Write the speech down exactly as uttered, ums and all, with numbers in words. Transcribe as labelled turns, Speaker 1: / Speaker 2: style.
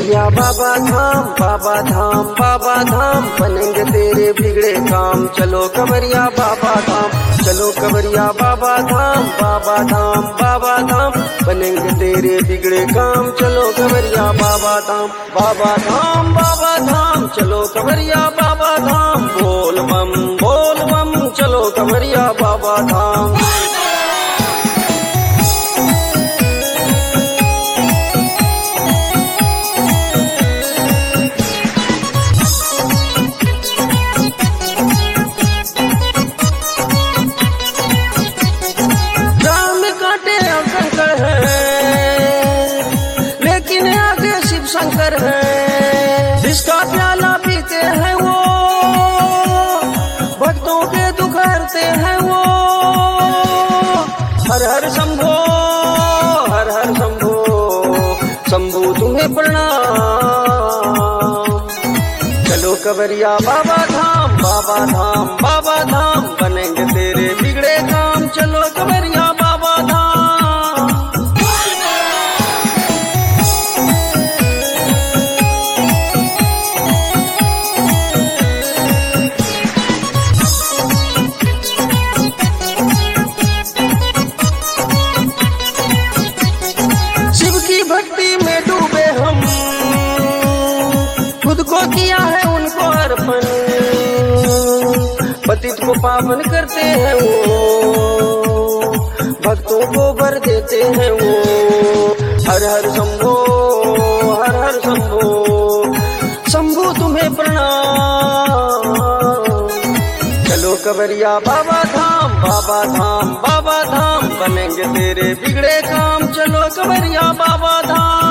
Speaker 1: कवरिया बाबा धाम बाबा धाम बाबा धाम बनेंगे तेरे बिगड़े काम। चलो कवरिया बाबा धाम, चलो कवरिया बाबा धाम बाबा धाम बाबा धाम बनेंगे तेरे बिगड़े काम। चलो कवरिया बाबा धाम बाबा धाम बाबा धाम, चलो कवरिया बाबा धाम। बोल बम बोल बम चलो कवरिया बाबा धाम। शंकर है जिसका प्याला पीते हैं वो, भक्तों के दुख हरते हैं वो। हर हर शंभो हर हर शंभो, शंभू तुम्हें प्रणाम। चलो कवरिया बाबा धाम बाबा धाम बाबा धाम बनेंगे तेरे बिगड़े काम। चलो कवरिया बाबा धाम। भक्ति में डूबे हम, खुद को किया है उनको अर्पण। पतित को पावन करते हैं वो, भक्तों को वर देते हैं वो। हर हर शंभो हर हर शंभो, शंभू तुम्हें प्रणाम। चलो कवरिया बाबा धाम बाबा धाम बाबा धाम बनेंगे तेरे बिगड़े काम। चलो कवरिया बाबा धाम।